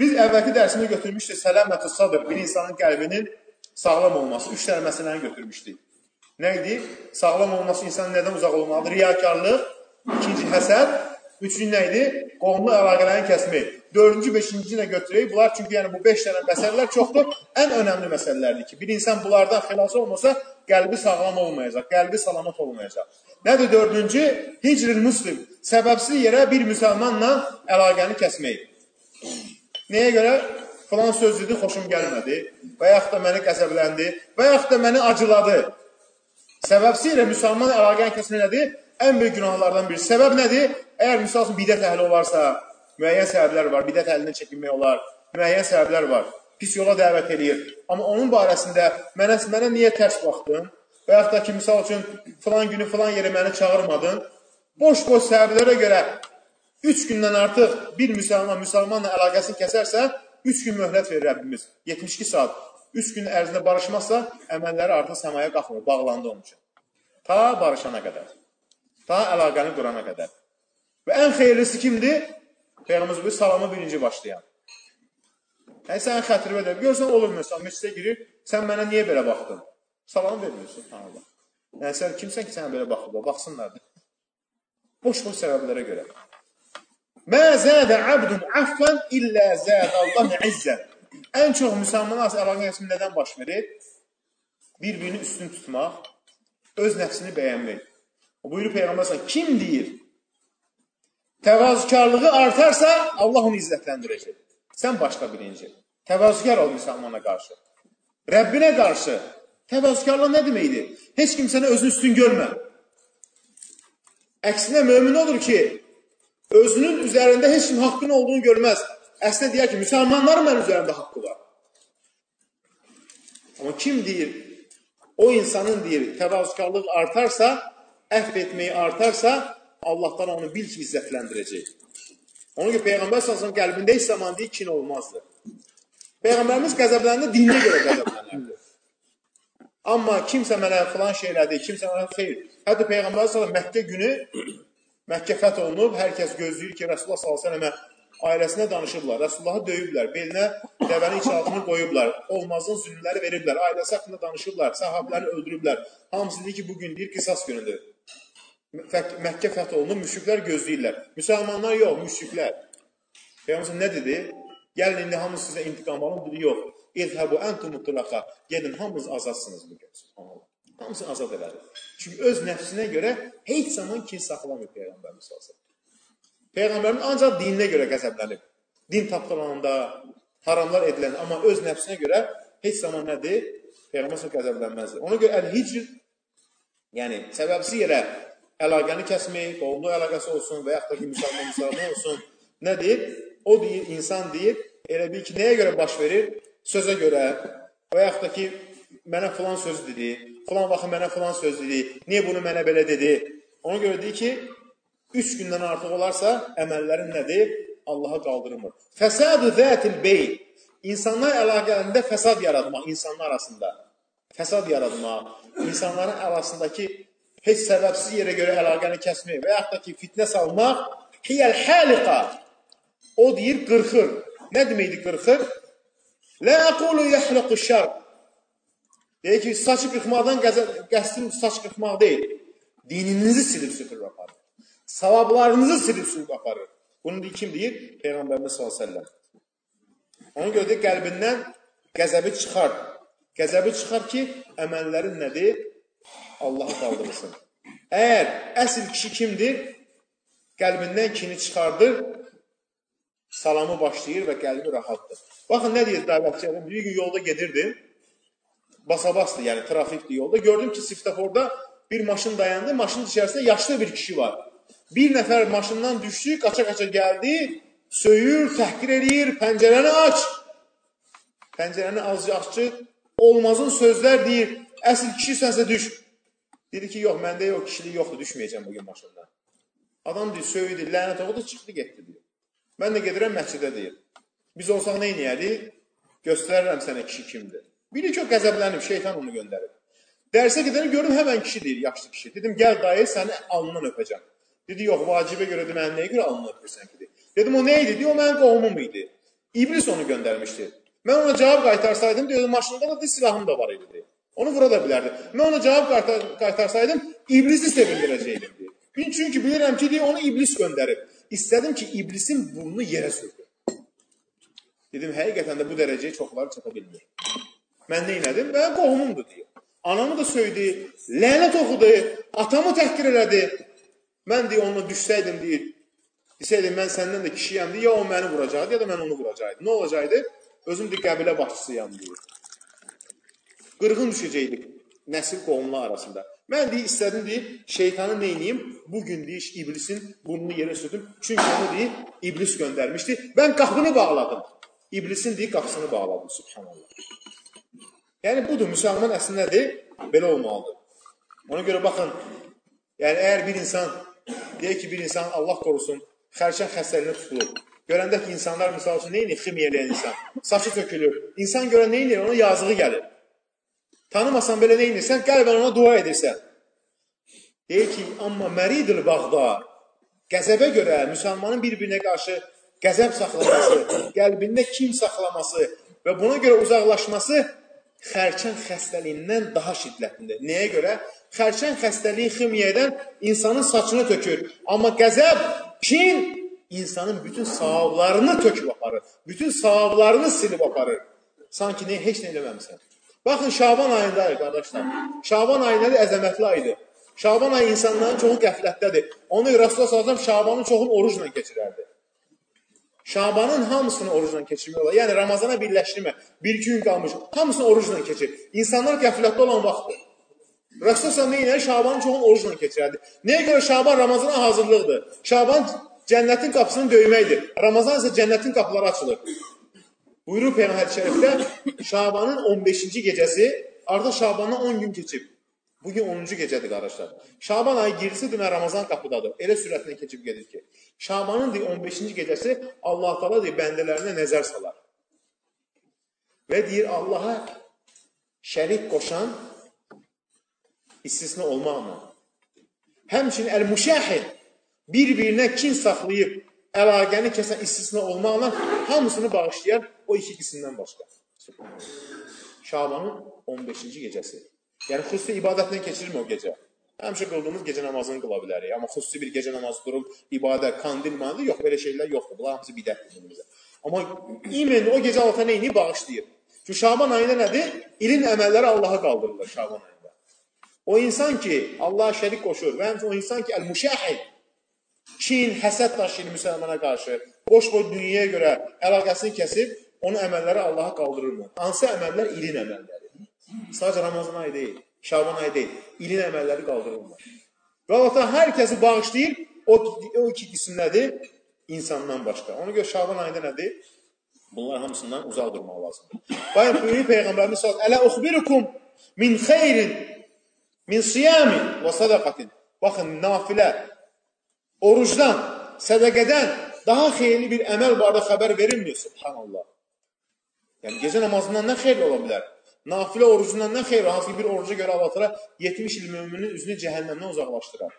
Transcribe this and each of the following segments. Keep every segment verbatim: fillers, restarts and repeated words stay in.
Biz əvvəlki dərsini götürmüşdük. Səlamətü sadr, bir insanın qəlbinin sağlam olması. Üç dənə məsələni götürmüşdük. Nə idi? Sağlam olması insanın nədən uzaq olmalıdır? Riyakarlıq, ikinci həsəd, üçüncü nə idi? Qohumlu əlaqələrin kəsmək. Dördüncü, beşinci nə götürək? Bunlar çünki yəni bu beş dənə məsələlər çoxdur. Ən önəmli məsələlərdir ki, bir insan bunlardan xilası olmasa qəlbi sağlam olmayacaq, qəlbi salamat olmayacaq. Nədir dördüncü? Hicril muslim. Səbəbsiz yerə bir müsəlmanla əlaqəni kəsmək. Nəyə görə? Falan söz dedi, xoşum gəlmədi və yaxud da məni qəzəbləndi və yaxud da məni acıladı. Səbəbsiz yerə müsəlman əlaqəni kəsmək nədir? Ən böyük günahlardan biri. Səbəb nədir? Əgər misal üçün bidət əhli olarsa, müəyyən səbəblər var, bidət əhlindən çəkinmək olar, müəyyən səbəblər var, pis yola dəvət edir. Amma onun barəsində mənə, mənə niyə tərs baxdın? Və yaxud da ki, misal üçün, filan günü, filan yeri məni çağırmadın. Boş-boş səbəblərə görə üç gündən artıq bir müsəlman, müsəlmanla əlaqəsini kəsərsə, üç gün möhlət verir Rəbbimiz. yetmiş iki saat. üç gün ərzində barışmazsa, əməlləri artıq səmaya qalxmır, bağlandı onun üçün. Ta barışana qədər. Ta əlaqəni qurana qədər. Və ən xeyirlisi kimdir? Peyğəmbər bu salamı birinci başlayan. Yəni, sən xətribə edər. Görsən, olur məsələn, meclisə girir, sən mənə niyə belə baxdın? Salamı vermiyorsun. Allah. Yəni, sən kimsən ki, sənə belə baxırlar? Baxsınlardır. Boş-boş səbəblərə görə. Mə zədə abdun affən illə zədə Allah izzən. Ən çox müsəlmanlar əlaqə kəsmi nədən baş verir? Bir-birini üstün tutmaq, öz nəfsini bəyənmək. O buyurur Peyğəmbər sən, kim deyir? Təvazükarlığı artarsa, Allah onu izzətləndirəcək. Sən başqa birinci. Təvazükar ol müsəlmana qarşı. Rəbbinə qarşı. Təvazükarlıq nə deməkdir? Heç kim sənə özünü üstün görmə. Əksinə mömin olur ki, özünün üzərində heç kim haqqın olduğunu görməz. Əslində deyər ki, müsəlmanların mənim üzərində haqqı var. Amma kim deyir, o insanın deyir, təvazükarlıq artarsa, əhv etməyi artarsa, Allahdan onu bil ki, izzətləndirəcək. Onun ki, Peyğəmbər sallallahu qəlbində heç zaman deyir, kin olmazdı. Peyğəmbərimiz qəzəblərində dinə görə qəzəblənərdi. Amma kimsə mənə filan şeylədi, kimsə mənə xeyr. Hətta Peyğəmbər sallallahu Məkkə günü, Məkkə fəth olunub, hər kəs gözləyir ki, Rasulullah sallallahu ailəsinə danışıblar, Rasulullahı döyüblər, belinə dəvənin içalatını qoyublar, olmazın zülmləri veriblər, ailəsi haqqında danışıblar, sahabiləri öldürüblər. Hamısı deyir ki, bugün deyir, qisas günüdür. Məkkə fəth olunub, müşriklər gözləyirlər. Müsəlmanlar yox, müşriklər. Peyğəmbər nə dedi? Gəlin, indi hamınız sizə intiqam alın, dedi, yox. İzhəbu əntum mutlaqa. Gedin, hamınız azadsınız bugün. Hamısını azad elədi. Çünki öz nəfsinə görə heç zaman kin saxlamır Peyğəmbər misalsa. Peyğəmbərin ancaq dininə görə qəzəblənib. Din tapdalananda, haramlar edilən, amma öz nəfsinə görə heç zaman nədir? Peyğəmbər qəzəblənməzdir. Ona görə əl-hicr, yəni səbəbsiz yerə əlaqəni kəsmək, qohumlu əlaqəsi olsun və yaxud da ki, müsəlman müsəlman olsun, nədir? O deyir, insan deyir, elə bil ki, nəyə görə baş verir? Sözə görə və yaxud da ki, mənə filan söz dedi, filan vaxt mənə filan söz dedi, niyə bunu mənə belə dedi? Ona görə deyir ki, üç gündən artıq olarsa, əməllərin nədir? Allaha qaldırmır. Fəsad-ı zətil bey. İnsanlar əlaqələrində fəsad yaratmaq, insanlar arasında. Fəsad yaratmaq, insanların arasındakı heç səbəbsiz yerə görə əlaqəni kəsmək və yaxud da ki, fitnə salmaq, hiyəl həliqa. O deyir, qırxır. Nə deməkdir qırxır? Lə əqulu yəhliqü şər. Deyir ki, saçı qırxmaqdan qəsdim saç qırxmaq deyil. Dininizi silib süpürür aparır. Savablarınızı silib süpürür aparır. Bunu deyir, kim deyir? Peyğəmbərimiz sallallahu əleyhi və səlləm. Ona görə deyir, qəlbindən qəzəbi çıxar. Qəzəbi çıxar ki, əməllərin nədir? Allahı qaldırırsın. Əgər əsl kişi kimdir? Qəlbindən kini çıxardır, salamı başlayır və qəlbi rahatdır. Baxın, nə deyir dəvətçilərim? Bir gün yolda gedirdim, basa-basdır, yəni trafikdir yolda. Gördüm ki, svetoforda bir maşın dayandı, maşının içərisində yaşlı bir kişi var. Bir nəfər maşından düşdü, qaça-qaça gəldi, söyür, təhqir edir, pəncərəni aç. Pəncərəni azca açdı, olmazın sözlər deyir, əsl kişi sənsə düş. Dedi ki, yox, məndə yox, kişilik yoxdur, düşməyəcəm bugün maşından. Adam deyir, söydü, lənət oğudu, çıxdı, getdi, deyir. Mən də gedirəm məscidə, deyir. Biz olsaq nə inəyədik? Göstərərəm sənə kişi kimdir. Biri ki, o qəzəblənib, şeytan onu göndərib. Dərsə gedəni görüm, həmən kişi deyir, yaxşı kişi. Dedim, gəl dayı, səni alnından öpəcəm. Dedi, yox, vacibə görə, mənim nəyə görə alnından öpürsən ki? Dedim, o nə idi? O mənim qohumum idi. İblis onu göndərmişdi. Mən ona cavab qaytarsaydım, deyirdim, maşında da silahım da var idi. Onu vura da bilərdi. Mən ona cavab qaytarsaydım, iblisi sevindirəcəkdim. Çünki bilirəm ki, onu iblis göndərib. İstədim ki, iblisin burnunu yerə sürdü. Dedim, həqiqətən də bu dərəcəyə çoxları çata bilmir. Mən nə elədim? Mən qohumumdur, deyir. Anamı da söydü, lənət oxudu, atamı təhqir elədi. Mən deyir, onunla düşsəydim, deyir, desəydim, mən səndən də kişiyəm, deyir, ya o məni vuracaqdı, ya da mən onu vuracaqdı. Nə olacaqdı? Özüm deyir, qəbilə başçısıyam, deyir. Qırğın düşəcəkdik nəsil qohumlar arasında. Mən deyir, istədim, deyir, şeytanı neyniyim? Bugün deyir, iblisin burnunu yerə sürdüm. Çünki onu deyir, iblis göndərmişdi. Mən qapını bağladım. İblisin deyir, qapısını bağladım. Subhanallah. Yəni, budur, müsəlman əslində nədir? Belə olmalıdır. Ona görə baxın, yəni, əgər bir insan, deyək ki, bir insan, Allah qorusun, xərçən xəstəliyini tutulur. Görəndə ki, insanlar, misal üçün, neynir? Ximiyə eləyən insan. Saçı tökülür. İnsan görən neynir? Ona yazığı gəlir. Tanımasan belə neynirsən? Qəlbən ona dua edirsən. Deyir ki, amma məridül bağda, qəzəbə görə, müsəlmanın bir-birinə qarşı qəzəb saxlaması, qəlbində kim saxlaması və buna görə uzaqlaşması xərçən xəstəliyindən daha şiddətlidir. Nəyə görə? Xərçən xəstəliyi ximiyədən insanın saçını tökür. Amma qəzəb, kin insanın bütün savablarını töküb aparır. Bütün savablarını silib aparır. Sanki ne, heç nə eləməmsən. Baxın, Şaban ayındayıq, qardaşlar. Şaban ayı nədir? Əzəmətli aydır. Şaban ayı insanların çoxu qəflətdədir. Onu Rasulullah sallallahu əleyhi və səlləm Şabanın çoxunu orucla keçirərdi. Şabanın hamısını orucla keçirmək olar. Yəni, Ramazana birləşdirmə. Bir-iki gün qalmış. Hamısını orucla keçir. İnsanlar qəflətdə olan vaxtdır. Rasulullah sallallahu əleyhi və səlləm Şabanın çoxunu orucla keçirərdi. Nəyə görə Şaban Ramazana hazırlıqdır? Şaban cənnətin qapısını döyməkdir. Ramazan isə cənnətin qapıları açılır. Buyurur Peyğəmbər şərifdə, Şabanın on beşinci gecəsi, artıq Şabandan on gün keçib. Bugün onuncu gecədir, qardaşlar. Şaban ayı girisi demə Ramazan qapıdadır. Elə sürətlə keçib gedir ki. Şabanın on beşinci gecəsi Allah Taala bəndələrinə nəzər salar. Və deyir, Allaha şərik qoşan istisna olmaqla. Həmçinin əl-müşahid, bir-birinə kin saxlayıb, əlaqəni kəsən istisna olmaqla hamısını bağışlayan o iki qismdən başqa. Şabanın on beşinci gecəsi. Yəni, xüsusi ibadətlə keçirirmi o gecə? Həmişə qıldığımız gecə namazını qıla bilərik. Amma xüsusi bir gecə namazı durub, ibadət, kandil, mandı, yox, belə şeylər yoxdur. Bunlar hamısı bidətdir bunumuzda. Amma imən o gecə Allah neyini bağışlayır. Çünki Şaban ayında nədir? İlin əməlləri Allaha qaldırılır Şaban ayında. O insan ki, Allaha şərik qoşur və həmçinin o insan ki, əl-müşahid, kin, həsəd daşıyır müsəlmana qarşı, boş-boş dünyaya görə əlaqəsini kəsib, onun əməlləri Allaha qaldırır mı? Hansı əməllər? İlin əməlləri. Sadəcə Ramazan ayı deyil, Şaban ayı deyil, ilin əməlləri qaldırılmır. Və Allah hər kəsi bağışlayır, o, o iki qism nədir? İnsandan başqa. Ona görə Şaban ayında nədir? Bunlar hamısından uzaq durmaq lazımdır. Bayım, buyuruyor Peyğəmbərimiz sallallahu əleyhi və səlləm, Ələ uxbirukum min xeyrin, min siyamin və sadaqatin. Baxın, nafilə, orucdan, sədəqədən daha xeyirli bir əməl barədə xəbər verilmir, subhanallah. Yəni, gecə namazından nə xeyirli ola bilər? Nafilə orucundan nə xeyir? Hansı ki, bir oruca görə Allah yetmiş il müminin üzünü cəhənnəmdən uzaqlaşdırar.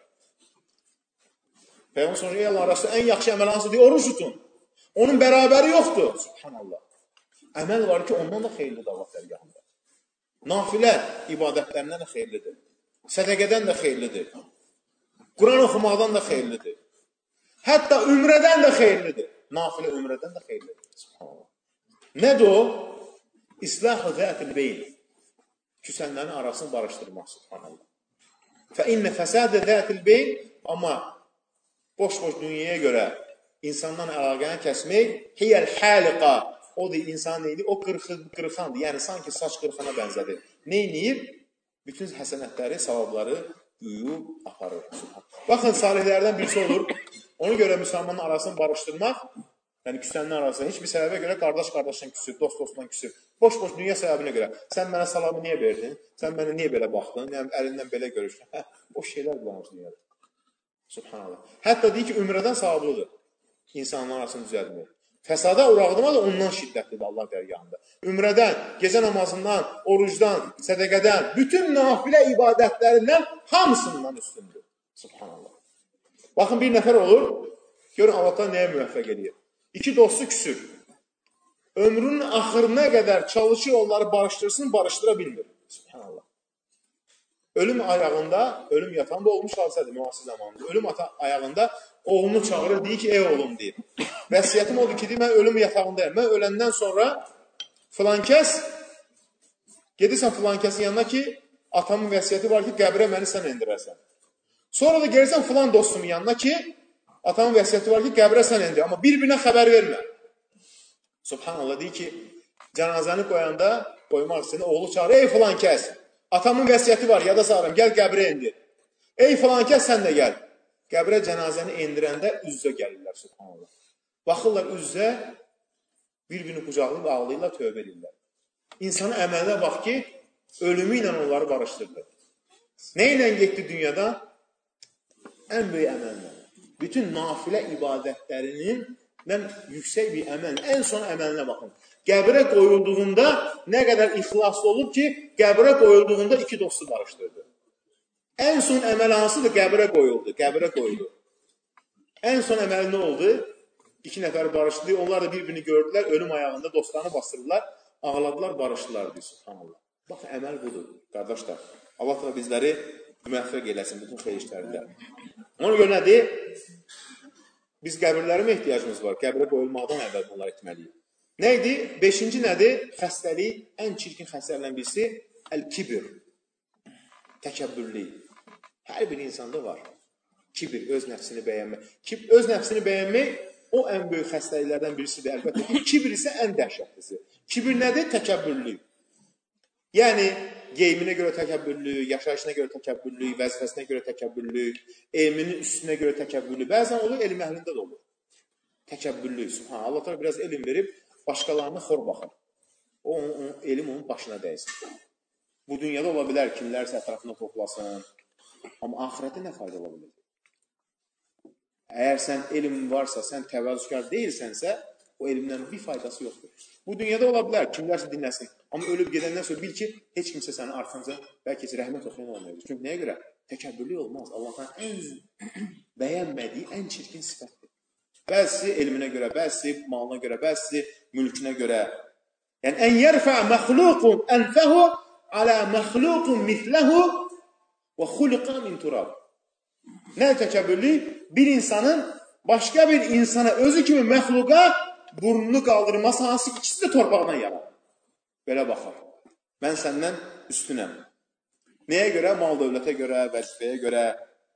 Peyğəmbər sonra, ey Allah Rəsulü, ən yaxşı əməl hansı deyir, oruc tutun. Onun bərabəri yoxdur. Subhanallah. Əməl var ki, ondan da xeyirlidir Allah dərgahında. Nafilə ibadətlərindən də xeyirlidir. Sədəqədən də xeyirlidir. Quran oxumaqdan da xeyirlidir. Hətta ümrədən də xeyirlidir. Nafilə ümrədən də xeyirlidir. Subhanallah. Nədir o? İslah-ı zətil beyn. Küsənlərin arasını barışdırmaq, subhanallah. Fə innə fəsadə zətil beyn, amma boş-boş dünyaya görə insandan əlaqəni kəsmək, hiyəl həliqa, o da insan neydi? O qırxandır, yəni sanki saç qırxana bənzədir. Neyniyib? Bütün həsənətləri, savabları yuyub, aparır. Baxın, salihlərdən birisi olur, ona görə müsəlmanın arasını barışdırmaq, yəni küsənlər arasında heç bir səbəbə görə qardaş qardaşdan küsür, dost dostdan küsür. Boş-boş dünya səbəbinə görə. Sən mənə salamı niyə verdin? Sən mənə niyə belə baxdın? Yəni, əlindən belə görüşdün. Hə, o şeylər bulanır dünyada. Subhanallah. Hətta deyir ki, ümrədən savablıdır. İnsanlar arasını düzəltmək. Fəsada uğradırma da ondan şiddətlidir Allah dərgahında. Ümrədən, gecə namazından, orucdan, sədəqədən, bütün nafilə ibadətlərindən hamısından üstündür. Subhanallah. Baxın, bir nəfər olur, görün Allahdan nəyə müvəffəq edir. İki dostu küsür. ömrünün axırına qədər çalışır, onları barışdırsın, barışdıra bilmir. Subhanallah. Ölüm ayağında, ölüm yatağında olmuş hadisədir müasir zamanında. Ölüm ayağında oğlunu çağırır, deyir ki, ey oğlum deyir. Vəsiyyətim odur ki, deyir, mən ölüm yatağındayım. Mən öləndən sonra filan kəs, gedirsən filan kəsin yanına ki, atamın vəsiyyəti var ki, qəbrə məni sən endirərsən. Sonra da gelirsən filan dostumun yanına ki, atamın vəsiyyəti var ki, qəbrə sən endir. Amma bir-birinə xəbər vermə. Subhanallah, deyir ki, cənazəni qoyanda, qoymaq istəyində, oğlu çağırır, ey filan kəs, atamın vəsiyyəti var, yada sağırım, gəl qəbrə indir. Ey filan kəs, sən də gəl. Qəbrə cənazəni indirəndə üz-üzə gəlirlər, subhanallah. Baxırlar üz-üzə, bir-birini qucaqlayıb ağlayırlar, tövbə edirlər. İnsanın əməlinə bax ki, ölümü ilə onları barışdırdı. Nə ilə getdi dünyada? Ən böyük əməllə. Bütün nafilə ibadətlərinin yüksək bir əməl, ən son əməlinə baxın. Qəbrə qoyulduğunda nə qədər ixlaslı olub ki, qəbrə qoyulduğunda iki dostu barışdırdı. Ən son əməl hansıdır? Qəbrə qoyuldu, qəbrə qoyuldu. Ən son əməl nə oldu? İki nəfər barışdı, onlar da bir-birini gördülər, ölüm ayağında dostlarını bastırdılar, ağladılar, barışdılar, deyir, subhanallah. Baxın, əməl budur, qardaşlar. Allah da bizləri müvəffəq eləsin bütün xeyir işlərində. Ona görə nədir? Biz qəbirlərə mi ehtiyacımız var? Qəbrə qoyulmadan əvvəl bunlar etməliyik. Neydi? Beşinci nədir? Xəstəlik, ən çirkin xəstəliklərin birisi əl-kibir. Təkəbbürlük. Hər bir insanda var. Kibir, öz nəfsini bəyənmək. Öz nəfsini bəyənmək o ən böyük xəstəliklərdən birisidir. Əlbəttə ki, kibir isə ən dəhşətlisi. Kibir nədir? Təkəbbürlük. Yəni, geyiminə görə təkəbbürlük, yaşayışına görə təkəbbürlük, vəzifəsinə görə təkəbbürlük, elminin üstünə görə təkəbbürlük. Bəzən olur, elm əhlində də olur. Təkəbbürlük. Subhanallah, Allah da biraz elm verib, başqalarına xor baxır. O, o, elm onun başına dəysin. Bu dünyada ola bilər, kimlərsə ətrafına toplasın. Amma ahirətdə nə fayda ola bilər? Əgər sən elm varsa, sən təvəzzükar deyilsənsə, o elmdən bir faydası yoxdur. Bu dünyada ola bilər, kimlərsə dinləsin. Amma ölüb gedəndən sonra bil ki, heç kimsə səni arxanca bəlkə heç rəhmət oxuyan olmayacaq. Çünki nəyə görə? Təkəbbürlük olmaz. Allahdan ən bəyənmədiyi, ən çirkin sifətdir. Bəzisi elminə görə, bəzisi malına görə, bəzisi mülkünə görə. Yəni, ən yərfə məxluqun ənfəhu alə məxluqun mithləhu və xuliqa min turab. Nə təkəbbürlük? Bir insanın başqa bir insana, özü kimi məxluqa burnunu qaldırması, hansı ikisi də torpaqdan yarar. Belə baxar. Mən səndən üstünəm. Nəyə görə? Mal dövlətə görə, vəzifəyə görə,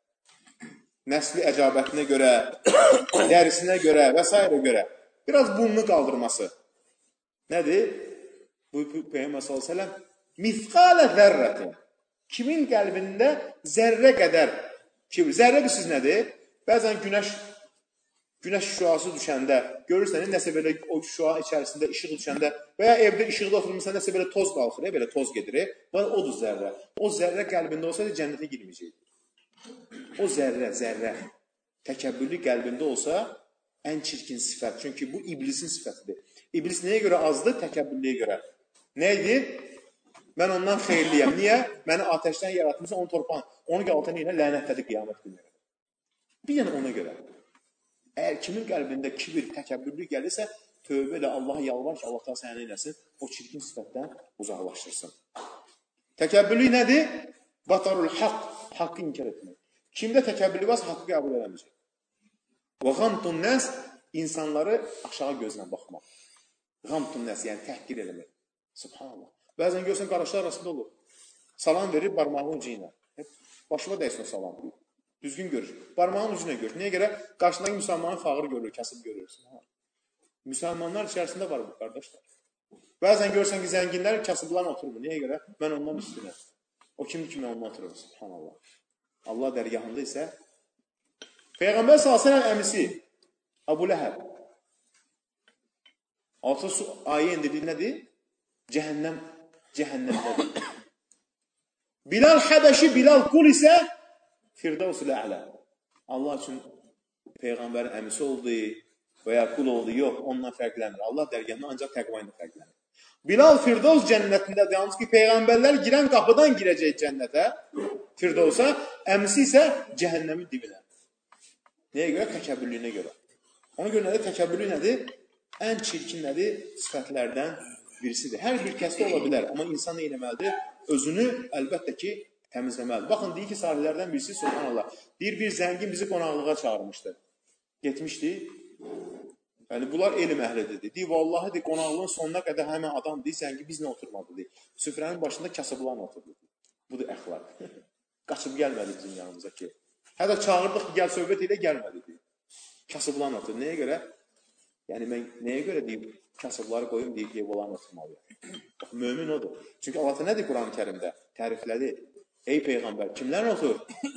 nəsli əcabətinə görə, dərisinə görə və s. görə. Biraz burnunu qaldırması. Nədir? Bu Peyğəmbər sallallahu əleyhi və səlləm mithqalə zərrətin. Kimin qəlbində zərrə qədər kibir. Zərrə bilirsiniz nədir? Bəzən günəş Günəş şüası düşəndə, görürsən, nəsə belə o şüa içərisində işıq düşəndə və ya evdə işıqda oturmuşsan, nəsə belə toz qalxır, belə toz gedir. Odur zərrə. O zərrə qəlbində olsaydı, cənnətə girməyəcəkdir. O zərrə, zərrə, təkəbbürlü qəlbində olsa, ən çirkin sifət. Çünki bu iblisin sifətidir. İblis nəyə görə azdır? Təkəbbürlüyə görə. Neydi? Mən ondan xeyirliyəm. Niyə? Məni ateşdən yaratmışsa, onu torpağın, onu qaltan ilə lənətlədi qiyamət günləri. Bir yana ona görə. Əgər kimin qəlbində kibir, təkəbbürlük gəlirsə, tövbə ilə Allaha yalvar ki, Allah da səni eləsin, o çirkin sifətdən uzaqlaşdırsın. Təkəbbürlük nədir? Batarul haqq, haqqı inkar etmək. Kimdə təkəbbürlük varsa, haqqı qəbul eləməyəcək. Və qamtun nəs, insanları aşağı gözlə baxmaq. Qamtun nəs, yəni təhqir eləmək. Subhanallah. Bəzən görsən, qardaşlar arasında olur. Salam verir barmağın ucu ilə. Başıma dəysin o salam. Düzgün görür. Barmağın ucuna görür. Niyə görə? Qarşındakı müsəlmanın fağır görür, kəsib görürsün. Müsəlmanlar içərisində var bu, qardaşlar. Bəzən görsən ki, zənginlər kasıblarına oturmur. Niyə görə? Mən ondan üstünəm. O kimi kimi ondan oturur. Subhanallah. Allah dərgahında isə Peyğəmbər sallallahu əleyhi və səlləm əmisi Əbu Ləhəb altı su ayə indirdiyi nədir? Cəhənnəm, cəhənnəmdədir. Bilal Həbəşi, Bilal Qul isə Firdevs-ül Ə'lə. Allah üçün Peyğəmbərin əmisi oldu və ya qul oldu. Yox, ondan fərqlənir. Allah dərgahında ancaq təqva ilə fərqlənir. Bilal Firdevs cənnətindədir. Yalnız ki, Peyğəmbərlər girən qapıdan girəcək cənnətə, Firdevsə, əmisi isə cəhənnəmin dibinə. Nəyə görə? Təkəbbürlüyünə görə. Ona görə nədir? Təkəbbürlük nədir? ən çirkin nədir? Sifətlərdən birisidir. Hər bir kəsdə ola bilər, amma insan nə etməlidir? Özünü əlbəttə ki, təmizləməlidir. Baxın, deyir ki, salihlərdən birisi, subhanallah, deyir, bir zəngin bizi qonaqlığa çağırmışdı. Getmişdi. Yəni, bunlar elm əhlidir. Deyir, vallahi, deyir, qonaqlığın sonuna qədər həmən adam deyir, zəngi bizlə oturmadı, deyir. Süfrənin başında kasıblan oturdu. Budur əxlaq. Qaçıb gəlmədi bizim yanımıza ki. Hətta çağırdıq ki, gəl söhbət ilə gəlmədi, deyir. Kasıblan oturdu. Nəyə görə? Yəni, mən nəyə görə deyib, kasıbları qoyum, deyib, ev-olan oturmalıyım. Bax, mömin odur. Çünki Allah nədir Quran-ı Kərimdə? Təriflədi. Ey Peyğəmbər, kimlər otur?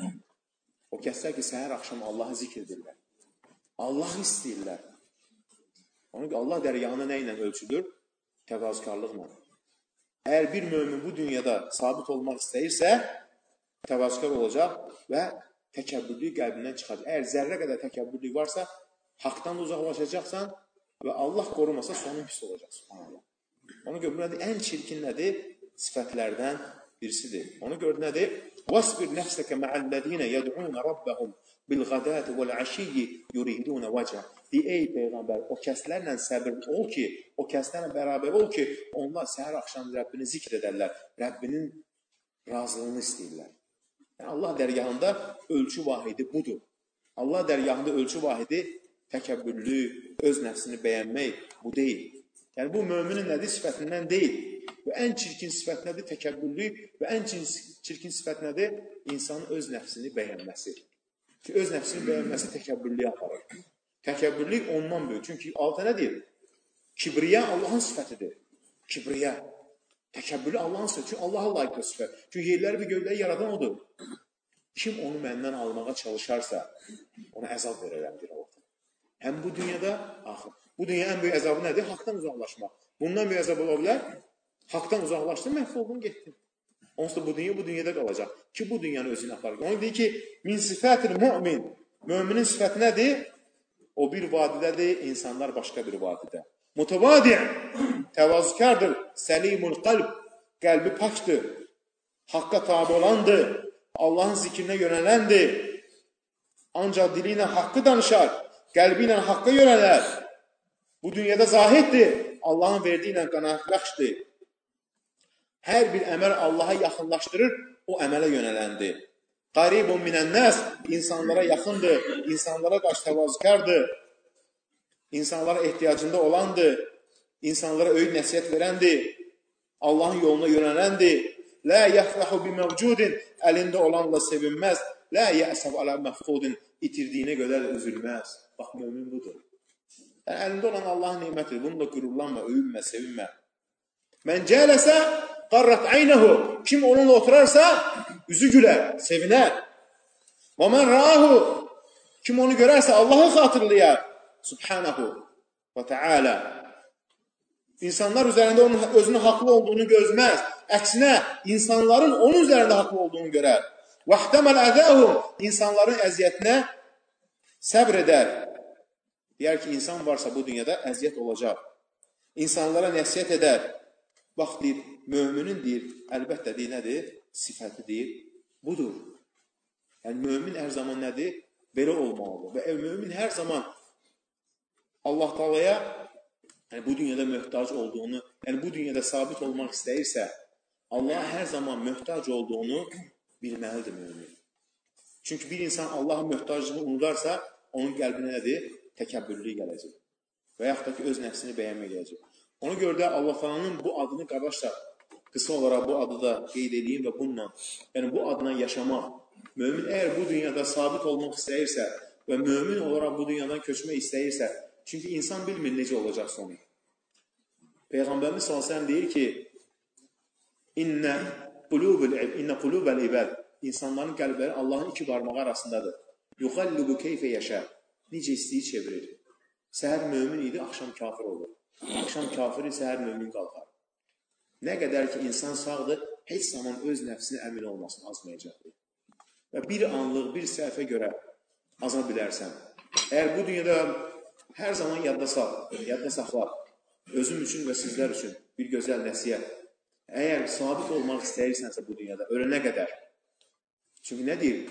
O kəslər ki, səhər axşam Allahı zikr edirlər. Allahı istəyirlər. Onun ki, Allah dərgahına nə ilə ölçülür? Təvazükarlıqla. Əgər bir mömin bu dünyada sabit olmaq istəyirsə, təvazükar olacaq və təkəbbürlük qəlbindən çıxacaq. Əgər zərrə qədər təkəbbürlük varsa, haqdan uzaqlaşacaqsan və Allah qorumasa sonun pis olacaq. Subhanallah. Onu görə, bu nədir? Ən çirkin nədir? Sifətlərdən birisidir. Onu gör nədir? وَاسْبِرْ نَفْسَكَ مَعَ الَّذ۪ينَ يَدْعُونَ رَبَّهُمْ بِالْغَدَاتِ وَالْعَشِيِّ يُرِيدُونَ وَجَهِ Deyir, ey Peyğəmbər, o kəslərlə səbir ol ki, o kəslərlə bərabər ol ki, onlar səhər axşam Rəbbini zikr edərlər, Rəbbinin razılığını istəyirlər. Yəni, Allah dərgahında ölçü vahidi budur. Allah dərgahında ölçü vahidi təkəbbürlük, öz nəfsini bəyənmək bu deyil. Yəni, bu müminin nədir? Sifətindən deyil. Və ən çirkin sifət nədir? Təkəbbürlük və ən çirkin sifət nədir? İnsanın öz nəfsini bəyənməsi. Ki, öz nəfsini bəyənməsi təkəbbürlüyə aparır. Təkəbbürlük ondan böyük. Çünki altı nə deyir? Kibriyə Allahın sifətidir. Kibriyə. Təkəbbürlü Allahın sifətidir. Çünki Allaha layiqli sifət. Çünki yerləri və göyləri yaradan odur. Kim onu məndən almağa çalışarsa, ona əzab verərəm, deyir Allah. Həm bu dünyada, axır. Bu dünya ən böyük əzabı nədir? Haqdan uzaqlaşmaq. Bundan böyük əzab ola bilər. Haqdan uzaqlaşdın, məhv oldun, getdin. Onsuz da bu dünya bu dünyada qalacaq. Ki, bu dünyanı özünə aparır. Onu deyir ki, min sifətil mümin. Müminin sifəti nədir? O bir vadidədir, insanlar başqa bir vadidə. Mutavadi, təvazükardır, səlimul qalb, qəlbi pakdır, haqqa tabi olandır, Allahın zikrinə yönələndir. Ancaq dili ilə haqqı danışar, qəlbi ilə haqqa yönələr. Bu dünyada zahiddir, Allahın verdiyi ilə qənaətbəxşdir. Hər bir əməl Allaha yaxınlaşdırır, o əmələ yönələndir. Qaribun minənnəs, insanlara yaxındır, insanlara qarşı təvazükardır, insanlara ehtiyacında olandır, insanlara öyüd nəsihət verəndir, Allahın yoluna yönələndir. Lə yəfrəhu bimevcudin, əlində olanla sevinməz. Lə yəsəb alə məfqudin, itirdiyinə qədər üzülməz. Bax, mömin budur. Yəni, əlində olan Allahın neymətidir. Bununla qürurlanma, öyünmə, sevinmə. Mən cələsə, qarrat aynəhu. Kim onunla oturarsa, üzü gülər, sevinər. Və mən rəahu. Kim onu görərsə, Allahı xatırlayar. Subhanahu və Teala. İnsanlar üzərində onun özünün haqlı olduğunu gözməz. Əksinə, insanların onun üzərində haqlı olduğunu görər. Vəhdəməl əzəhum. İnsanların əziyyətinə səbr edər. Deyər ki, insan varsa bu dünyada əziyyət olacaq. İnsanlara nəsiyyət edər. Bax, deyir, möminin deyir, əlbəttə deyir, nədir? Sifəti deyir, budur. Yəni, mömin hər zaman nədir? Belə olmalıdır. Və mömin hər zaman Allah Taalaya yəni, bu dünyada möhtac olduğunu, yəni bu dünyada sabit olmaq istəyirsə, Allaha hər zaman möhtac olduğunu bilməlidir mömin. Çünki bir insan Allahın möhtaclığını unudarsa, onun qəlbinə nədir? Təkəbbürlük gələcək. Və yaxud da ki, öz nəfsini bəyənmə gələcək. Ona görə də Allah Taala'nın bu adını qardaşlar, qısa olaraq bu adı da qeyd edeyim və bununla, yəni bu adına yaşamaq, mömin əgər bu dünyada sabit olmaq istəyirsə və mömin olaraq bu dünyadan köçmək istəyirsə, çünki insan bilmir necə olacaq sonu. Peyğəmbərimiz sallallahu əleyhi və səlləm deyir ki, İnnə qulubəl ibad. İnsanların qəlbləri Allahın iki barmağı arasındadır. Yuqallibu keyfə yaşa. Necə istəyi çevirir. Səhər mömin idi, axşam kafir olur. Axşam kafiri, səhər mömin qalxar. Nə qədər ki, insan sağdır, heç zaman öz nəfsini əmin olmasın, azmayacaqdır. Və bir anlıq, bir səhvə görə aza bilərsən. Əgər bu dünyada hər zaman yadda sal, yadda saxla, özüm üçün və sizlər üçün bir gözəl nəsiyyət. Əgər sabit olmaq istəyirsənsə bu dünyada, ölənə qədər. Çünki nə deyir?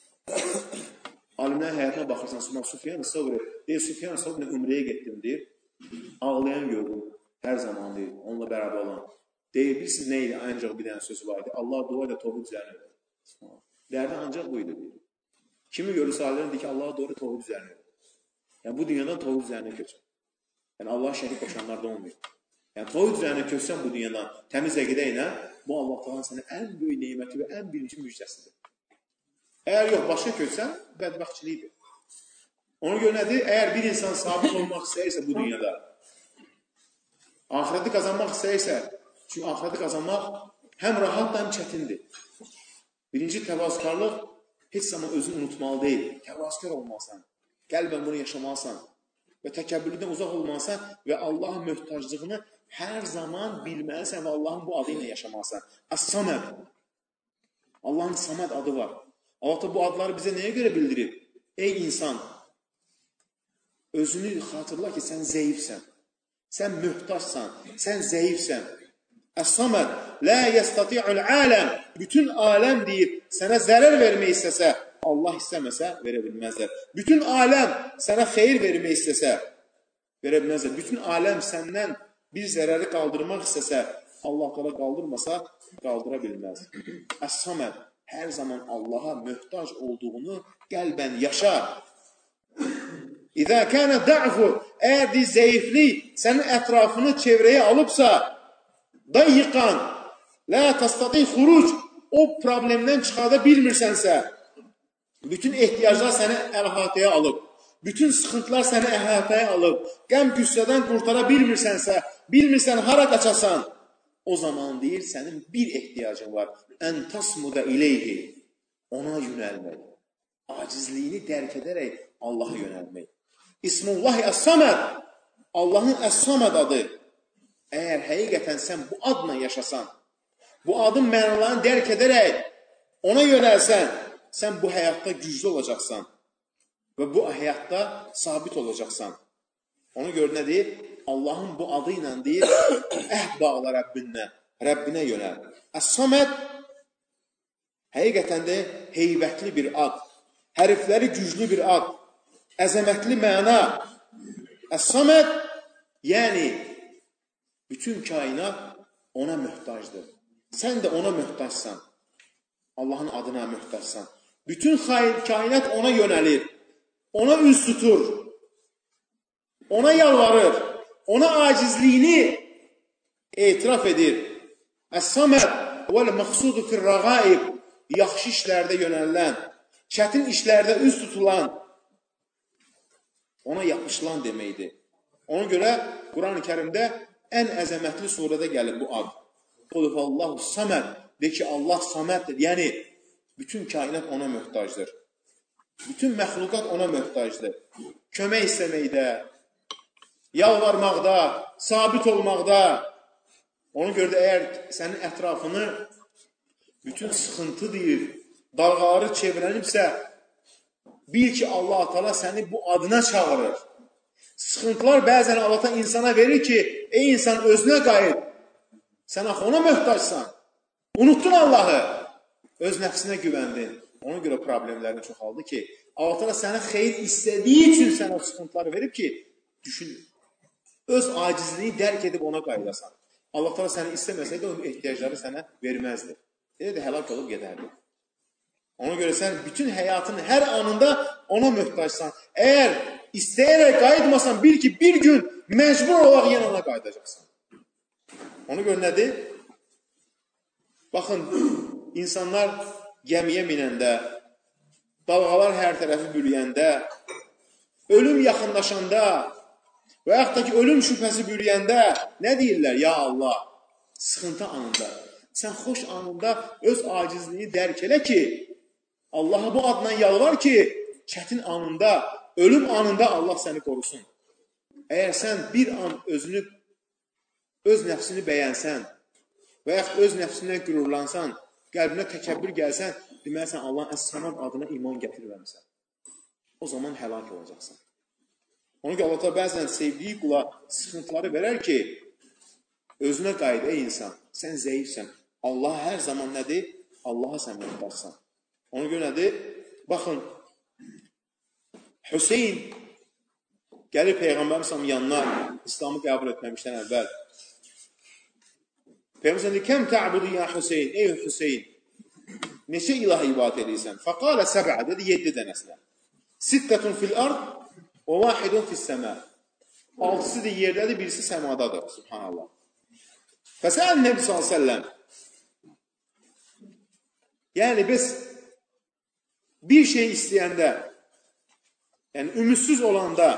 Alimlərin həyatına baxırsan, Sufyan Səvri, deyir, Sufyan Səvri ümrəyə getdim, deyir. Ağlayan gördüm. Hər zaman deyir, onunla bərabər olan. Deyir, bilirsiniz nə idi? Ancaq bir dənə sözü var idi. Allah dua ilə tovud üzərinə verir. Dərdi ancaq bu idi deyir. Kimi görürsə alərin deyir ki, Allah dua ilə tovud üzərinə verir. Yəni bu dünyadan tovud üzərinə köçür. Yəni Allah şərik qoşanlarda olmuyor. Yəni tovud üzərinə köçsən bu dünyadan təmiz əqidə ilə, bu Allah Taala'nın sənə ən böyük neməti və ən birinci müjdəsidir. Əgər yox, başqa köçsən, bədbəxtçilikdir. Ona görə nədir? Əgər bir insan sabit olmaq istəyirsə bu dünyada, ahireti qazanmaq istəyirsə, çünki ahireti qazanmaq həm rahatla həm çətindir. Birinci təvazökarlıq heç zaman özünü unutmalı deyil. Təvazökar olmalısan, qəlbən bunu yaşamalısan və təkəbbürlükdən uzaq olmalısan və Allahın möhtaclığını hər zaman bilməlisən və Allahın bu adı ilə yaşamalısan. Əs-Saməd. Allahın Saməd adı var. Allah da bu adları bizə nəyə görə bildirib? Ey insan, özünü xatırla ki, sən zəifsən. Sən möhtacsan, sən zəifsən. Əs-Saməd, lə yəstati'ul aləm. Bütün aləm deyir, sənə zərər vermək istəsə, Allah istəməsə, verə bilməzlər. Bütün aləm sənə xeyir vermək istəsə, verə bilməzlər. Bütün aləm səndən bir zərəri qaldırmaq istəsə, Allah qala qaldırmasa, qaldıra bilməz. Əs-Saməd, hər zaman Allaha möhtac olduğunu qəlbən yaşa. İzə kənə də'fu, əgər deyil zəiflik sənin ətrafını çevrəyə alıbsa, dayiqan, lə təstati xuruc, o problemdən çıxada bilmirsənsə, bütün ehtiyaclar səni əhatəyə alıb, bütün sıxıntılar səni əhatəyə alıb, qəm qüssədən qurtara bilmirsənsə, bilmirsən hara qaçasan, o zaman deyir, sənin bir ehtiyacın var. Ən tasmuda ileyhi, ona yönəlmək. Acizliyini dərk edərək Allaha yönəlmək. İsmullahi Əs-Saməd, Allahın Əs-Saməd adı. Əgər həqiqətən sən bu adla yaşasan, bu adın mənalarını dərk edərək ona yönəlsən, sən bu həyatda güclü olacaqsan və bu həyatda sabit olacaqsan. Ona görə nə deyir? Allahın bu adı ilə deyir, əhd bağla Rəbbinlə, Rəbbinə yönəl. Əs-Saməd həqiqətən də heybətli bir ad, hərfləri güclü bir ad, əzəmətli məna. Əs-Saməd, yəni bütün kainat ona möhtacdır. Sən də ona möhtacsan. Allahın adına möhtacsan. Bütün kainat ona yönəlir. Ona üz tutur. Ona yalvarır. Ona acizliyini etiraf edir. Əs-Saməd vəl-məqsudu fir-rəğaib, yaxşı işlərdə yönələn, çətin işlərdə üz tutulan, ona yapışılan deməkdir. Ona görə Quran-ı Kərimdə ən əzəmətli surədə gəlir bu ad. Qulhuvəllahu Saməd, de ki, Allah Saməddir. Yəni, bütün kainat ona möhtacdır. Bütün məxluqat ona möhtacdır. Kömək istəməkdə, yalvarmaqda, sabit olmaqda. Ona görə də əgər sənin ətrafını bütün sıxıntı deyir, dalğaları çevrənibsə, bil ki, Allah Teala səni bu adına çağırır. Sıxıntılar bəzən Allah insana verir ki, ey insan özünə qayıt. Sən axı ona möhtacsan. Unuttun Allahı. Öz nəfsinə güvəndin. Ona görə problemlərin çoxaldı ki, Allah Teala sənə xeyir istədiyi üçün sənə o sıxıntıları verib ki, düşün, öz acizliyi dərk edib ona qayıdasan. Allah Teala səni istəməsəydi, o ehtiyacları sənə verməzdi. Elə də həlak olub gedərdi. Ona görə sən bütün həyatın hər anında ona möhtacsan. Əgər istəyərək qayıtmasan, bil ki, bir gün məcbur olaraq yenə ona qayıdacaqsan. Ona görə nədir? Baxın, insanlar gəmiyə minəndə, dalğalar hər tərəfi bürüyəndə, ölüm yaxınlaşanda və yaxud da ki, ölüm şübhəsi bürüyəndə nə deyirlər? Ya Allah, sıxıntı anında, sən xoş anında öz acizliyini dərk elə ki, Allaha bu adla yalvar ki, çətin anında, ölüm anında Allah səni qorusun. Əgər sən bir an özünü, öz nəfsini bəyənsən və yaxud öz nəfsindən qürurlansan, qəlbinə təkəbbür gəlsən, deməlisən Allahın Əs-Saməd adına iman gətirməmisən. O zaman həlak olacaqsan. Ona görə Allah bəzən sevdiyi qula sıxıntıları verər ki, özünə qayıd ey insan, sən zəifsən. Allah hər zaman nədir? Allaha sən möhtacsan. Ona görə nədir? Baxın, Hüseyin gəlir Peyğəmbər sallallahu yanına İslamı qəbul etməmişdən əvvəl. Peyğəmbər deyir, kəm tə'budu ya Hüseyin, ey Hüseyin, neçə ilah ibadət edirsən? Fəqalə səbə, dedi, yeddi dənəsinə. Sittətun fil ard, və vahidun fil səmə. Altısı da yerdədir, birisi səmadadır, subhanallah. Fəsəl Nəbi sallallahu aleyhi ve sellem, yəni biz bir şey istəyəndə, yəni ümidsüz olanda,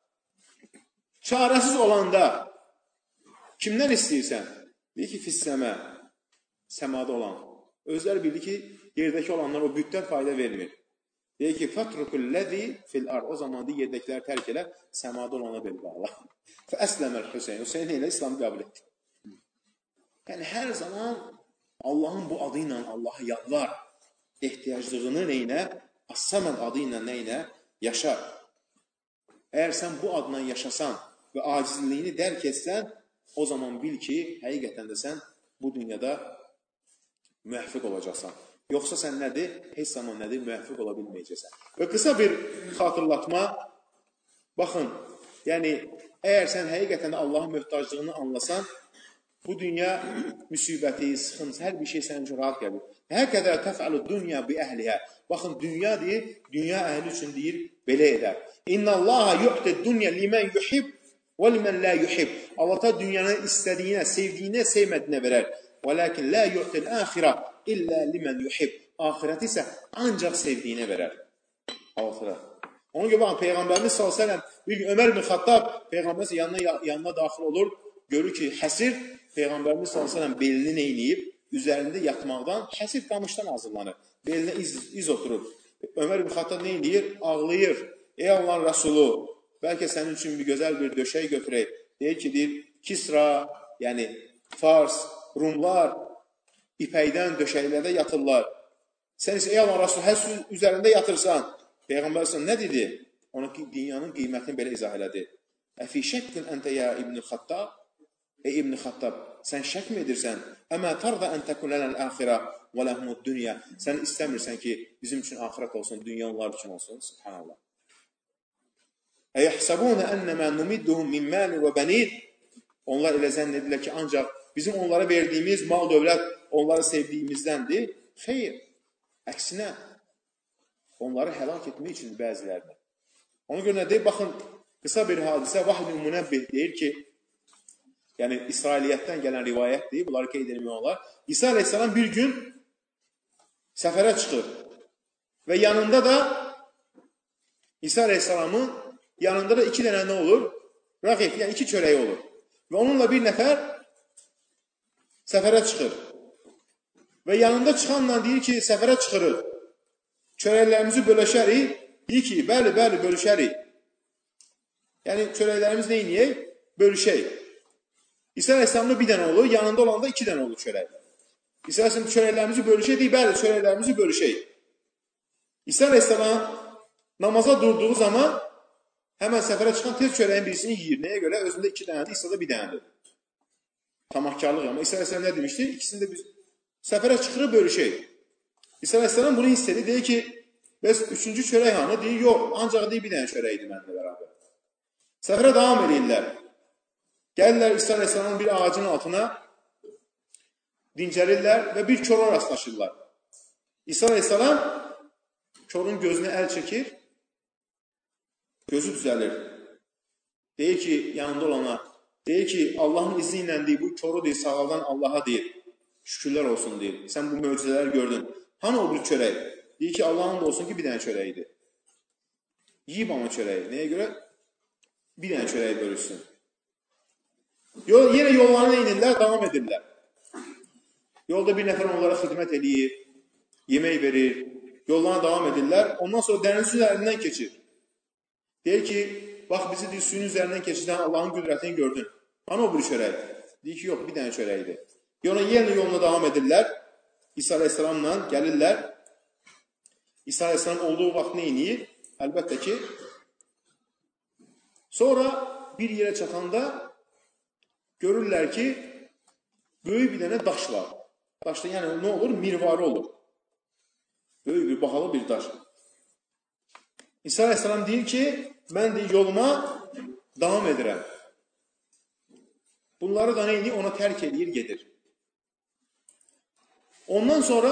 çarəsiz olanda kimdən istəyirsən? Deyir ki, fissəmə, səmada olan. Özləri bildi ki, yerdəki olanlar o bütdən fayda vermir. Deyir ki, fətrukulləzi fil ar. O zaman da yerdəkiləri tərk elə, səmada olana bel bağla. Fə əsləməl Hüseyin. Hüseyin ilə İslamı qəbul etdi. Yəni, hər zaman Allahın bu adı ilə Allaha yalvar. Ehtiyaclığını neynə? As-Səməd adı ilə neynə? Yaşar. Əgər sən bu adla yaşasan və acizliyini dərk etsən, o zaman bil ki, həqiqətən də sən bu dünyada müvəffiq olacaqsan. Yoxsa sən nədir? Heç zaman nədir? Müvəffiq ola bilməyəcəksən. Və qısa bir xatırlatma, baxın, yəni, əgər sən həqiqətən də Allahın möhtaclığını anlasan, bu dünya müsibəti, sıxıntı, hər bir şey sənin üçün rahat gəlir. Hər qədər təfəlu dünya bi əhliyyə. Baxın, dünya deyir, dünya əhli üçün deyir, belə edər. İnna Allaha yu'tid dünya limən yuhib və limən la yuhib. Allah da dünyanın istədiyinə, sevdiyinə, sevmədiyinə verər. Və lakin la yu'tid əxirə illə limən yuhib. Axirət isə ancaq sevdiyinə verər. Axirə. Onun gibi bakın, Peyğəmbərimiz sallallahu əleyhi və səlləm bir gün Ömər ibn Xattab Peyğəmbərimiz yanına, yanına daxil olur. Görür ki, həsir Peyğəmbərimiz sallallahu əleyhi və səlləm belini neyniyib? Üzərində yatmaqdan həsir qamışdan hazırlanır. Belinə iz, iz oturur. Ömər ibn Xattab neyniyir? Ağlayır. Ey Allahın Rəsulu, bəlkə sənin üçün bir gözəl bir döşək götürək. Deyir ki, deyir, Kisra, yəni Fars, Rumlar ipəkdən döşəklərdə yatırlar. Sən isə ey Allahın Rəsulu, hər üzərində yatırsan. Peyğəmbər sallallahu nə dedi? Ona ki, dünyanın qiymətini belə izah elədi. Əfi şəkkün əntə ya İbn-i Xattab? Ey İbn-i Xattab, sən şək mi edirsən? Əmə tarda ən təkunələn əxirə və ləhmud dünya. Sən istəmirsən ki, bizim üçün axirət olsun, dünya onlar üçün olsun. Subhanallah. Əyəhsəbunə ənəmə numidduhum min məli və bənid. Onlar elə zənn edirlər ki, ancaq bizim onlara verdiyimiz mal dövlət onları sevdiyimizdəndir. Xeyr, əksinə, onları həlak etmək üçün bəzilərini. Ona görə nə deyir? Baxın, qısa bir hadisə, Vahid-i Münəbbih deyir ki, yəni İsrailiyyətdən gələn rivayətdir, bunları qeyd edilmək olar. İsa aleyhissalam bir gün səfərə çıxır və yanında da İsa aleyhissalamın yanında da iki dənə nə olur? Rəğif, yəni iki çörəyi olur. Və onunla bir nəfər səfərə çıxır. Və yanında çıxanla deyir ki, səfərə çıxırıq. Çörəklərimizi bölüşərik. Deyir ki, bəli, bəli, bölüşərik. Yəni, çörəklərimiz neyniyək? Bölüşək. İsa aleyhissalamda bir dənə olur, yanında olanda iki dənə olur çörək. İsa aleyhissalam çörəklərimizi bölüşək, deyir, bəli, çörəklərimizi bölüşək. İsa aleyhissalam namaza durduğu zaman həmən səfərə çıxan tez çörəyin birisini yiyir. Nəyə görə? Özündə iki dənədir, İsa'da bir dənədir. Tamahkarlıq. Amma İsa aleyhissalam nə demişdi? İkisini də biz səfərə çıxırıq, bölüşək. İsa aleyhissalam bunu hiss edir. Deyir ki, bəs üçüncü çörək hanı? Deyir, yox, ancaq deyir, bir dənə çörəkdir mənimlə bərabər. Səfərə davam edirlər. Gəlirlər İsa aleyhissalamın bir ağacın altına, dincəlirlər və bir kora rastlaşırlar. İsa aleyhissalam korun gözünə əl çəkir, gözü düzəlir. Deyir ki, yanında olana, deyir ki, Allahın izni ilə deyir, bu koru deyir, sağaldan Allaha deyir, şükürlər olsun deyir. Sən bu möcüzələri gördün. Hani o bir çörək? Deyir ki, Allah'ın da olsun ki, bir dənə çörəyidir. Yiyib ama çörəyi. Nəyə görə? Bir dənə çörəyi bölüşsün. Yol, yenə yollarına inirlər, davam edirlər. Yolda bir nəfər onlara xidmət edir, yemək verir, yollarına davam edirlər. Ondan sonra dəniz üzərindən keçir. Deyir ki, bax bizi deyir, suyun üzərindən keçirdən Allahın qüdrətini gördün. Hani o bir çörək? Deyir ki, yox, bir dənə çörəkdir. Yoluna yenə yoluna davam edirlər. İsa aleyhissalamla gəlirlər. İsa aleyhissalam olduğu vaxt nə inir? Əlbəttə ki, sonra bir yerə çatanda görürlər ki, böyük bir dənə daş var. Daşda yəni nə olur? Mirvarı olur. Böyük bir, bahalı bir daş. İsa Aleyhisselam deyir ki, mən deyir, yoluma davam edirəm. Bunları da neyini? Ona tərk edir, gedir. Ondan sonra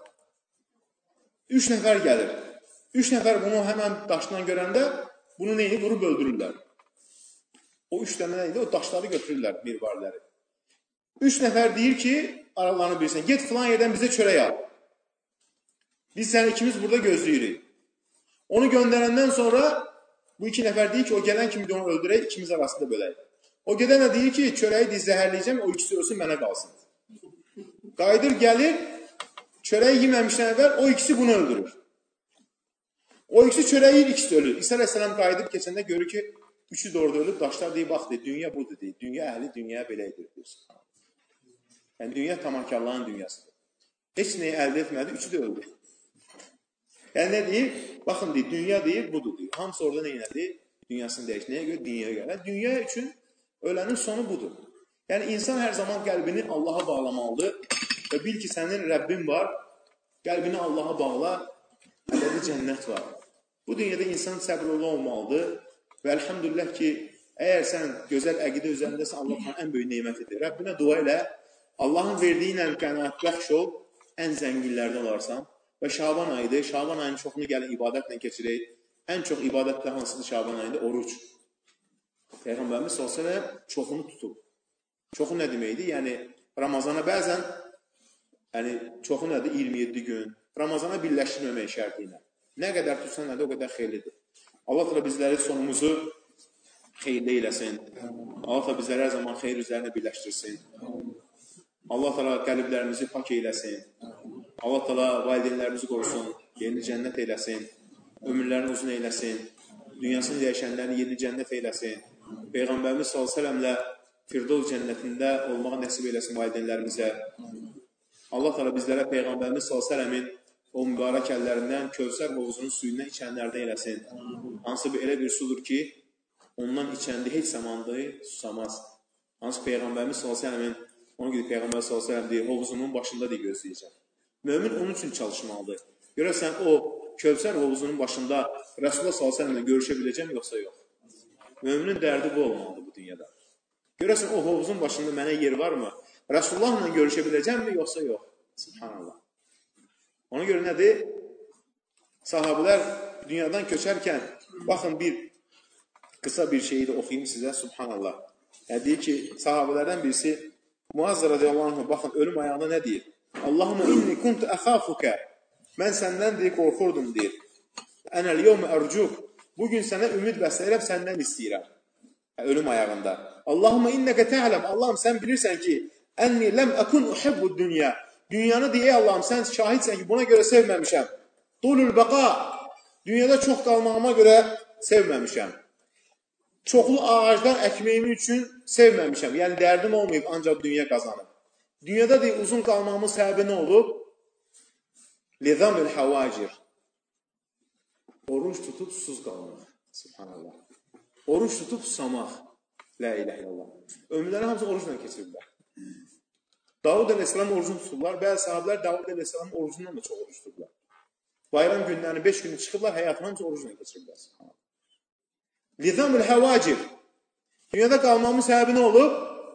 üç nəfər gəlir. Üç nəfər bunu həmən daşdan görəndə bunu neyini? Vurub öldürürlər. O üç dənə neydi? O daşları götürürlər, mirvariləri. Üç nəfər deyir ki, aralarını bilirsən, get filan yerdən bizə çörək al. Biz səni ikimiz burada gözləyirik. Onu göndərəndən sonra bu iki nəfər deyir ki, o gələn kimi de onu öldürək, ikimiz arasında bölək. O gedən də deyir ki, çörəyi de zəhərləyəcəm, o ikisi ölsün, mənə qalsın. Qayıdır, gəlir, çörəyi yeməmişdən əvvəl o ikisi bunu öldürür. O ikisi çörəyi yiyir, ikisi ölür. İsa Aleyhisselam qayıdır, keçəndə görür ki, üçü de orada ölüb, daşlar deyir, bax, deyir, dünya budur, deyir, dünya əhli, dünya belə edir, deyir. Yəni, dünya tamahkarlığın dünyasıdır. Heç neyi əldə etmədi, üçü də öldü. Yəni, nə deyir? Baxın, deyir, dünya deyir, budur, deyir. Hamısı orada neynədir? Dünyasını dəyişir. Nəyə görə? Dünyaya gəlir. Dünya üçün ölənin sonu budur. Yəni, insan hər zaman qəlbini Allaha bağlamalıdır və bil ki, sənin Rəbbin var, qəlbini Allaha bağla, ələdə cənnət var. Bu dünyada insan səbrli olmalıdır və əlhamdülillah ki, əgər sən gözəl əqidə üzərindəsən, Allahın ən böyük neymətidir. Rəbbinə dua ilə, Allahın verdiyi ilə qənaət bəxş ol, ən zənginlərdə olarsan və Şaban ayıdır. Şaban ayının çoxunu gəlin ibadətlə keçirək. Ən çox ibadətlə hansıdır Şaban ayında? Oruç. Peyğəmbərimiz sallallahu əleyhi və səlləm çoxunu tutub. Çoxu nə deməkdir? Yəni, Ramazana bəzən, yəni, çoxu nədir? iyirmi yeddi gün. Ramazana birləşdirməmək şərti ilə. Nə qədər tutsan nədir? O qədər xeyirlidir. Allah da bizləri sonumuzu xeyirli eləsin. Allah da bizləri hər zaman xeyir üzərinə birləşdirsin. Allah da qəlblərimizi pak eyləsin. Allah da valideynlərimizi qorusun. Yeni cənnət eyləsin. Ömürlərini uzun eyləsin. Dünyasını dəyişənlərini yeni cənnət eyləsin. Peyğəmbərimiz sallallahu əleyhi və səlləmlə Firdevs cənnətində olmağa nəsib eyləsin valideynlərimizə. Allah da bizlərə Peyğəmbərimiz sallallahu əleyhi və səlləmin o mübarək əllərindən Kövsər hovuzunun suyundan içənlərdən eləsin. Hansı bir elə bir sudur ki, ondan içəndə heç zamandır, susamaz. Hansı Peyğəmbərimiz sallallahu əleyhi və səlləmin ona görə Peyğəmbər sallallahu əleyhi və səlləm deyir, hovuzunun başında deyir, gözləyəcək. Mömin onun üçün çalışmalıdır. Görəsən o Kövsər hovuzunun başında Rasulullah sallallahu əleyhi və səlləmlə görüşə biləcəm, yoxsa yox? Möminin dərdi bu olmalıdır bu dünyada. Görəsən o hovuzun başında mənə yer varmı? Rasulullahla görüşə biləcəmmi, yoxsa yox? Subhanallah. Ona görə nədir? Sahabələr dünyadan köçərkən, baxın bir qısa bir şeyi də oxuyayım sizə, subhanallah. Yəni, deyir ki, sahabələrdən birisi Muaz radiyallahu anh, baxın, ölüm ayağında nə deyir? Allahumma inni kuntu əxafukə. Mən səndən deyir, qorxurdum, deyir. Ənəl yevmə ərcuk. Bugün sənə ümid bəsləyirəm, səndən istəyirəm. Ölüm ayağında. Allahumma innəkə tə'ləm. Allahım, sən bilirsən ki, ənni ləm əkun uhibbu dünya. Dünyanı deyə Allahım, sən şahidsən ki, buna görə sevməmişəm. Dulul bəqa. Dünyada çox qalmağıma görə sevməmişəm. Çoxlu ağacdan əkməyimi üçün sevməmişəm. Yəni, dərdim olmayıb, ancaq dünya qazanıb. Dünyada deyil, uzun qalmağımın səbəbi nə olub? Lizamül havacir. Oruç tutub susuz qalmaq. Subhanallah. Oruç tutub susamaq. La ilahe illallah. Ömürləri hamısı orucla keçiriblər. Davud əleyhissalam orucunu tutublar. Bəzi sahabələr Davud əleyhissalamın orucundan da çox oruc tutublar. Bayram günlərini beş günü çıxıblar, həyatını hamısı orucla keçiriblər. Lizamül havacir. Dünyada qalmağımın səbəbi nə olub?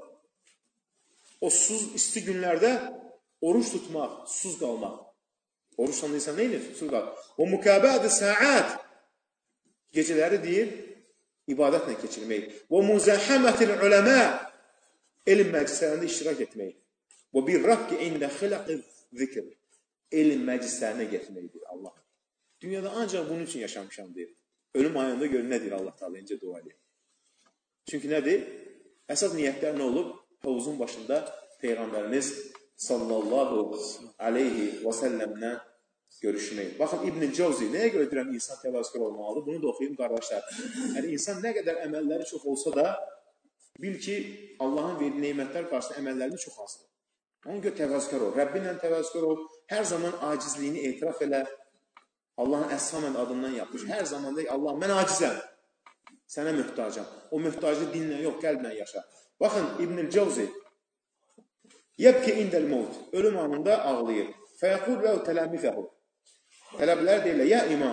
O susuz, isti günlərdə oruç tutmaq, susuz qalmaq. Oruç sandı insan neyini? Susuz qalmaq. O mükabəd-i saat. Gecələri deyir, ibadətlə keçirmək. Və muzəhəmətil uləmə. Elm məclislərində iştirak etmək. Və bir rəqq ində xilaqı zikr. Elm məclislərinə getməkdir Allah. Dünyada ancaq bunun üçün yaşamışam deyir. Ölüm ayında görün nə deyir Allah Teala incə dua edir. Çünki nədir? Əsas niyyətlər nə olub? Hovuzun başında Peyğəmbərimiz sallallahu aleyhi və səlləmlə görüşmək. Baxın İbn-i Cavzi nəyə görə deyirəm insan təvəkkül olmalıdır? Bunu da oxuyayım qardaşlar. Yəni insan nə qədər əməlləri çox olsa da bil ki Allahın verdiyi nemətlər qarşısında əməllərinin çox azdır. Ona görə təvəkkül ol. Rəbbinlə təvəkkül ol. Hər zaman acizliyini etiraf elə. Allahın Əs-Samad adından yapmış. Hər zaman deyək, Allah, mən acizəm. Sənə mühtacam. O mühtacı dinlə yox, qəlblə yaşa. Baxın, İbn-i Cavzi yəbki indəl mevt. Ölüm anında ağlayır. Fəyəqul ləv tələmifəhu. Tələblər deyirlər, ya imam,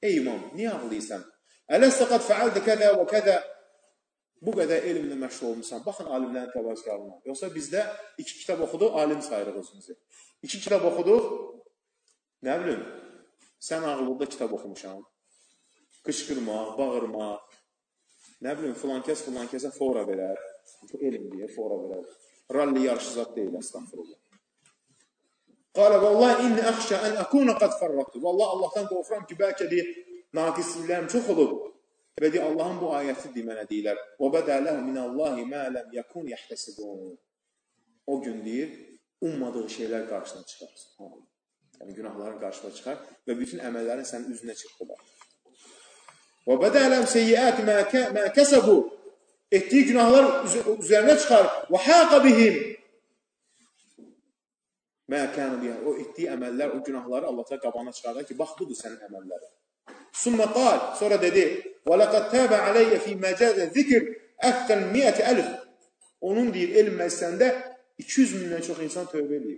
Ey imam, niyə ağlayırsan? Ələstə qad fəaldə kədə və kədə. Bu qədər elmlə məşğul olmuşsan. Baxın alimlərin təvazökarlığına. Yoxsa bizdə iki kitab oxuduq, alim sayırıq özümüzü. İki kitab oxuduq, nə bilim, sən ağıllıqda kitab oxumuşam. Qışqırmaq, bağırmaq, nə bilim, filankəs filankəsə fora verər. Bu elm deyir, fora verər. Ralli yarışı zat deyil, əstəğfirullah. Qalə, vallahi inni əxşə ən əkunə qad fərraqdı. Vallahi Allahdan qorxuram ki, bəlkə deyir, naqisliklərim çox olub. Və deyir, Allahın bu ayətidir mənə deyilər. Və bədələh minəllahi mə ləm yəkun yəhtəsibun. O gün deyir, ummadığı şeylər qarşına çıxar. Yəni, günahların qarşına çıxar və bütün əməllərin sənin üzünə çıxdılar. Və bədələm seyyiət mə kəsəbu. Etdiyi günahlar üzərinə çıxar. Və həqa bihim. Mə kənu bihəm. O etdiyi əməllər, o günahları Allah qabağına çıxardır ki, bax, budur sənin əməlləri. Sümmə qal, sonra dedi, və ləqəd təbə aleyyə fi məcədə zikr əftən miyyəti əlif. Onun deyir, elm məclisəndə iki yüz mindən çox insan tövbə edir.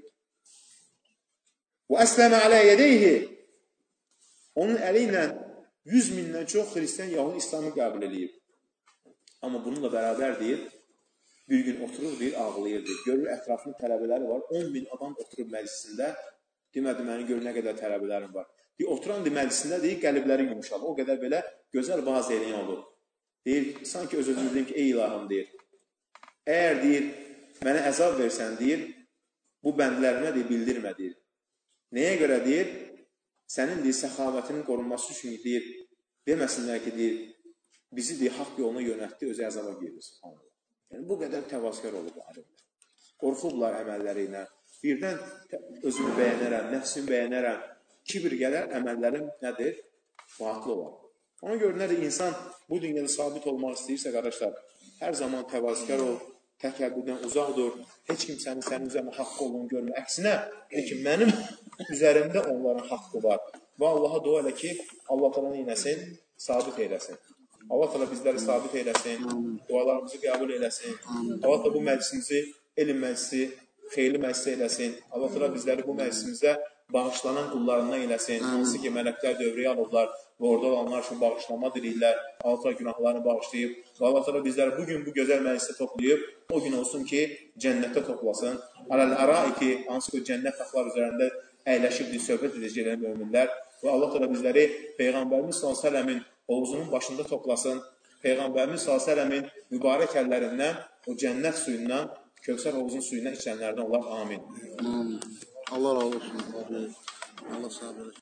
Və əsləmə aleyədəyhi. Onun əli ilə yüz mindən çox xristiyan yahun İslamı qəbul edir. Amma bununla bərabər deyir, bir gün oturur, deyir, ağlayır, deyir. Görür, ətrafında tələbələri var, on min adam oturur məclisində, demədi, məni gör, nə qədər tələbələrim var. Deyir, oturan deyir, məclisində, deyir, qəlibləri yumuşalır, o qədər belə gözəl vaz eləyən olur. Deyir, sanki öz-özünü deyim ki, ey ilahım, deyir, əgər, deyir, mənə əzab versən, deyir, bu bəndlərimə, deyir, bildirmə, deyir. Nəyə görə, deyir, sənin, deyir, səxavətinin qorunması üçün, deyir, deməsinlər ki, deyir, bizi, deyir, haqq yoluna yönətdi, özü əzaba gedir. Yəni, bu qədər təvazökar olub alimlər. Qorxublar əməlləri ilə. Birdən özümü bəyənərəm, nəfsimi bəyənərəm. Kibir gələr, əməllərim nədir? Vaatlı olar. Ona görə nədir? İnsan bu dünyada sabit olmaq istəyirsə, qardaşlar, hər zaman təvazökar ol, təkəbbürdən uzaq dur. Heç kim sənin, sənin üzərində haqqı olduğunu görmür. Əksinə, ki, mənim üzərimdə onların haqqı var. Və Allaha dua elə ki, Allah təala neynəsin? Sabit eyləsin. Allah təala bizləri sabit eyləsin, dualarımızı qəbul eyləsin. Allah təala bu məclisimizi, elm məclisi, xeyirli məclisi eyləsin. Allah təala bizləri bu məclisimizdə bağışlanan qullarından eyləsin. Hansı ki, mələklər dövrəyə alırlar və orada olanlar üçün bağışlama dilirlər. Allah təala günahlarını bağışlayıb. Allah təala bizləri bugün bu gözəl məclisdə toplayıb. O gün olsun ki, cənnətdə toplasın. Aləl-əraiki, hansı ki, cənnət taxtlar üzərində əyləşibdir, söhbət edəcəklər möminlər. Və Allah təala bizləri Peyğəmbərimiz sallallahu əleyhi və səlləmin hovuzunun başında toplasın. Peyğəmbərimiz sallallahu əleyhi və səlləmin mübarək əllərindən, o cənnət suyundan, Kövsər hovuzun suyundan içənlərdən olar. Amin. Allah razı olsun. Allah sağ olsun.